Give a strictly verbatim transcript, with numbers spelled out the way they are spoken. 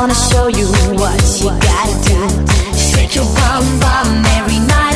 wanna show you what you gotta do. Shake your bum bum every night.